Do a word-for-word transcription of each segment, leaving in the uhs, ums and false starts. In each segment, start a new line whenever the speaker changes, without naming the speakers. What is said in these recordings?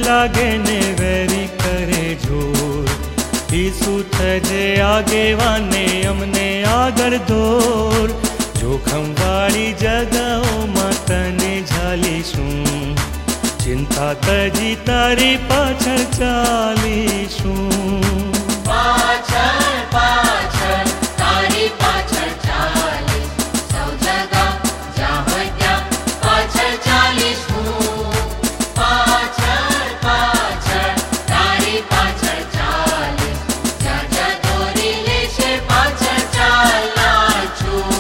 લાગે ને વેરી કરે જોર, ઈસુ થજે આગેવાને અમને આગળ દોર. જોખમવાળી જગાઓમાં તને ઝાલીશું, ચિંતા તજી તારી પાછળ ચાલીશું.
પાછળ પાછળ તારી પાછળ ચાલી, સૌ જગા જ્યાં હોય ત્યાં પાછળ ચાલીશું. પાછળ પાછળ તારી પાછળ ચાલી, જ્યાં જ્યાં દોરી લેશે પાછળ ચાલના છું.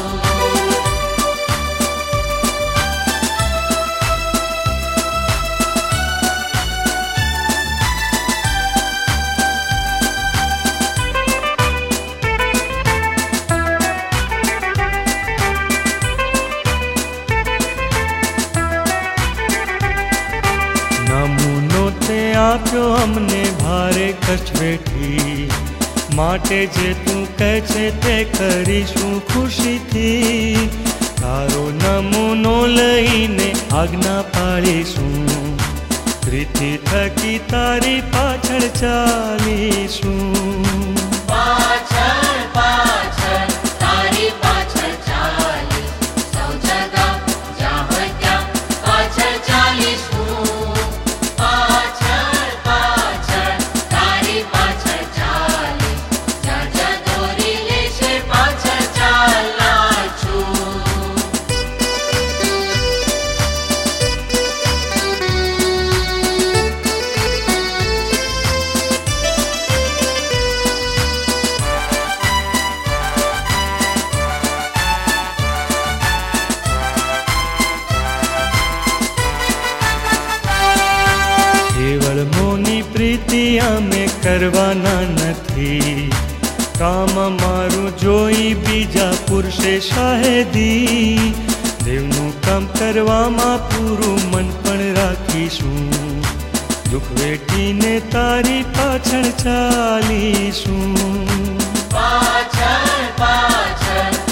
નમૂનો તે આપ્યો અમને ભારે કષ્ટ વેઠી, માટે જે તું કહે છે તે કરીશું ખુશીથી. તારો નમૂનો લઈને આજ્ઞા પાળીશું, પ્રીતિ થકી તારી પાછળ ચાલીશું.
પાછળ પાછળ તારી પાછળ ચાલી, સૌ જગા જ્યાં હોય ત્યાં પાછળ ચાલીશું. પાછળ પાછળ તારી પાછળ ચાલી, જ્યાં જ્યાં દોરી લેશે પાછળ ચાલના છું.
કેવળ મોની પ્રીતિ અમે કરવાના નથી, કામ મારું જોઈ બીજા પુરુષે શાહેદી. દેવનું કામ કરવામાં પૂરું મન પણ રાખીશું, દુઃખ વેઠીને તારી પાછળ ચાલીશું.
પાછળ પાછળ